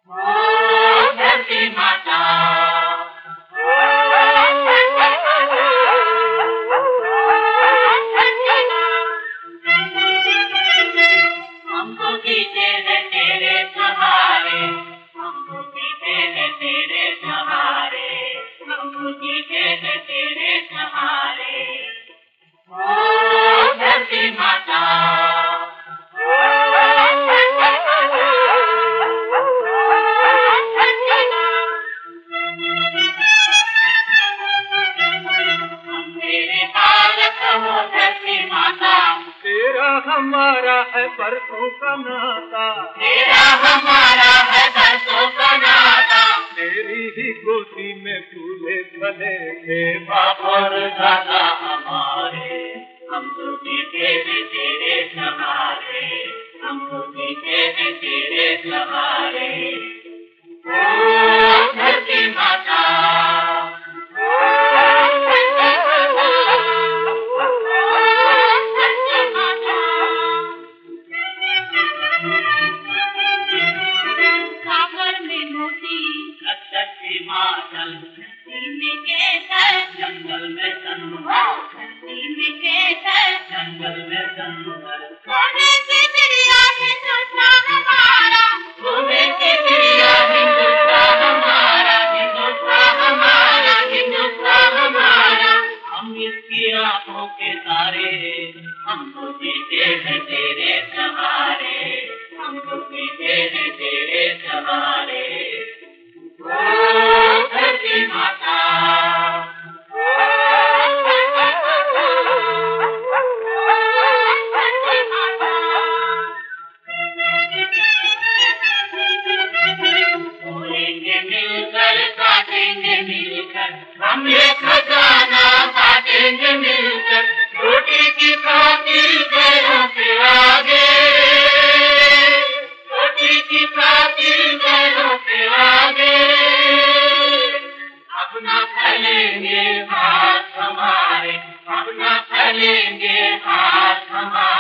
ओ धरती माता, हमको जीते हैं तेरे सहारे, हमको जीते हैं तेरे सहारे, हमको जीते हैं तेरे सहारे। ओ धरती माता, तेरे बालक हो धरती माता, तेरा हमारा है बरसों का नाता, तेरा हमारा है बरसों का नाता। तेरी ही गोदी में फूले फले थे बाप और दादा हमारे, हमको जीते हैं तेरे सहारे, हमको जीते हैं तेरे सहारे। ओ धरती माता, सागर में मोती लक्षक हिमाचल, धरती में केसर जंगल में संगल, धरती में केसर जंगल में संगल। सोने की चिड़िया हिंदुस्तान हमारा, सोने की चिड़िया हिंदुस्तान हमारा, हिंदुस्तान हमारा, हिंदुस्तान हमारा। हम इसकी आंखों के तारे, हमको जीते हैं तेरे सहारे, हमको जीते हैं तेरे सहारे। ओ धरती माता, बोलेंगे मिलकर काटेंगे मिलकर, हम ये खजाना बांटेंगे मिलकर। रोटी की खातिर पैरों के आगे, रोटी की खातिर पैरों के आगे। अब न फैलेंगे हाथ हमारे, अब न फैलेंगे हाथ हमारे।